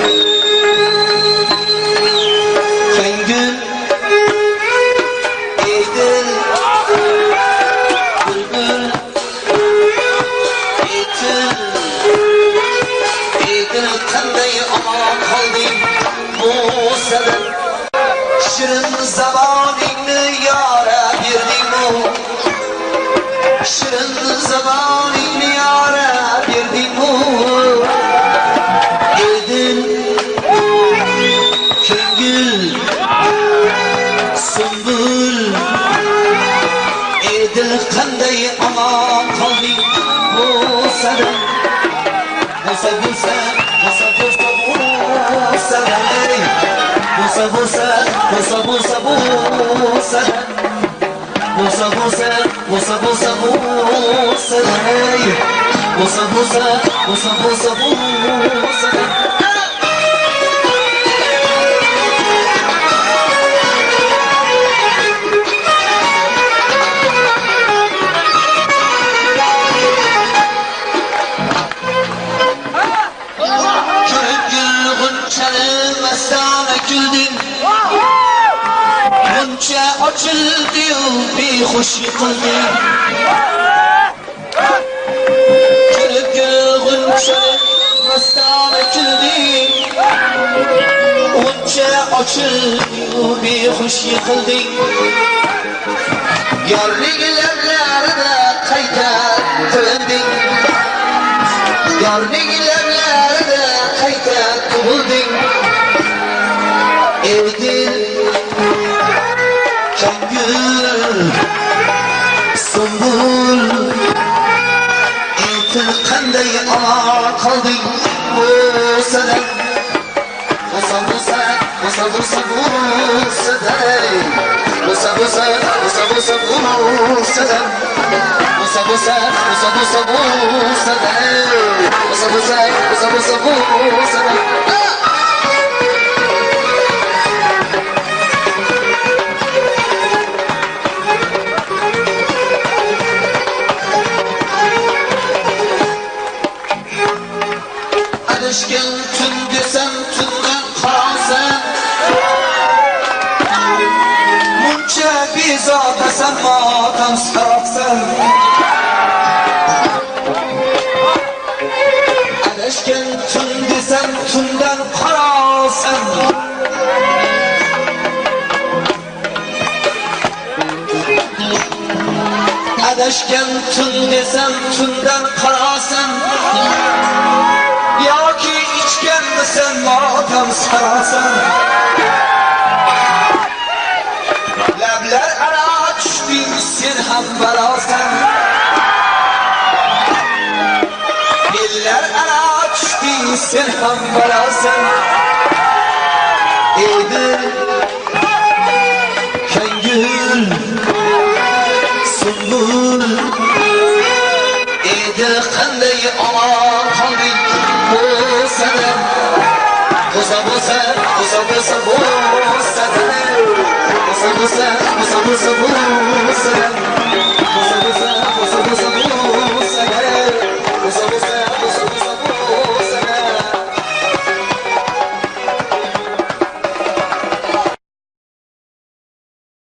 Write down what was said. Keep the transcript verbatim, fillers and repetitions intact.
Kengül Eydil Bülbül Eydil Eydil qanday omon qolding bu sabab shirin zamoningni yora berding-mu shirin zamoningni yora berding-mu Eydil Kengül Sumbul Eydil qanday omon qolding bu sabab Bo'lsa bo'lsa bo'lsa bo'lsa bo'lsa Bo'lsa bo'lsa bo'lsa bo'lsa bo'lsa Bo'lsa bo'lsa bo'lsa bo'lsa bo'lsa Bo'lsa bo'lsa bo'lsa bo'lsa bo'lsa Buncha ochildi-yu behush yiqilding Ko'rib g'uncha mastona kulding Buncha ochildi-yu behush yiqilding Yorning lablarida qayta tug'ilding Yorning lablarida qayta tug'ilding Eydil Kengül Sumbul Eydil qanday omon qolding bu sabab Bo'lsa bo'lsa bo'lsa bo'lsa bo'lsa Bo'lsa bo'lsa bo'lsa bo'lsa bo'lsa Bo'lsa bo'lsa bo'lsa bo'lsa bo'lsa Bo'lsa bo'lsa bo'lsa bo'lsa bo'lsa Adashgan tun desam tundan qarosan Muncha bezotasan motam sarofsan Adashgan tun desam tundan qarosan Adashgan tun desam tundan qarosan Yoki ichganmisan motam sarasan Lablar aro tushding sen ham balosan Ellar aro tushding sen ham balosan Eydil Kengül Sumbul Eydil qanday omon qolding bu sabab Bo'lsa bo'lsa bo'lsa bo'lsa bo'lsa Bo'lsa bo'lsa bo'lsa bo'lsa bo'lsa